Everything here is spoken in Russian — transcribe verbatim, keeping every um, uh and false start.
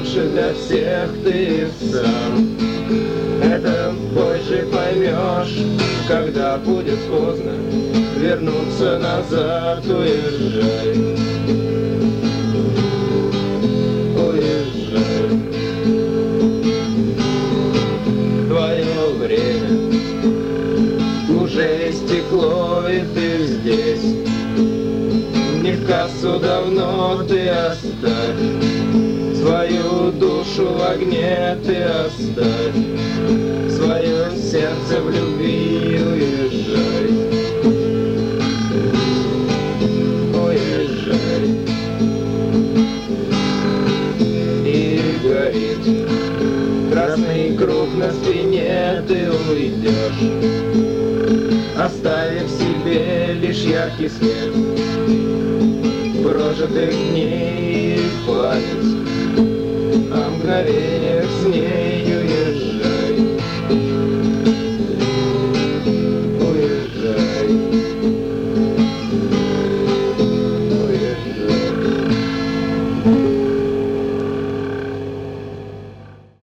лучше для всех ты сам. Это позже поймешь, когда будет поздно вернуться назад. Уезжай, уезжай. Твое время уже истекло, и ты здесь. Не в кассу давно ты оставь свою душу в огне, ты оставь свое сердце в любви. Уезжай, уезжай. И горит красный круг на спине, ты уйдешь, оставив себе лишь яркий свет прожитых дней и память о мгновениях с ней.